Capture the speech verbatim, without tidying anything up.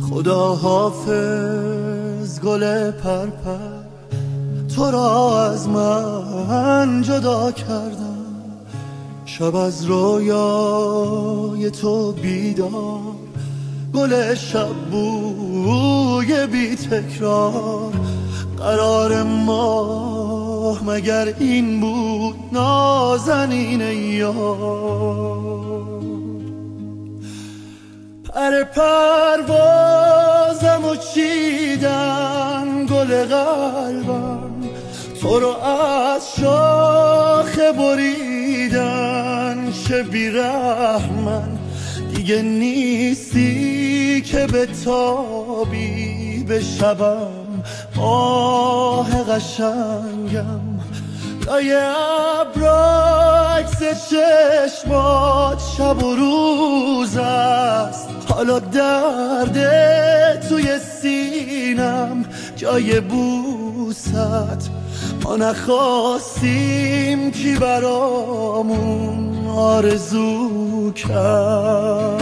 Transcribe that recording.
خدا حافظ گل پرپر، تو را از من جدا کردم. شب از رویای تو بیدار، گل شب بوی بی تکرار. قرار ما مگر این بود نازنین یار؟ پر پروازم و چیدن گل قلبم، تو رو از شاخه بریدن. چه بی‌رحمن دیگه نیستی که به تابی به شبم. آه قشنگم لای ابرا عکس چشمات شب و روز است. حالا درد توی سینم جای بوست. ما نخواستیم کی برامون آرزو کرد.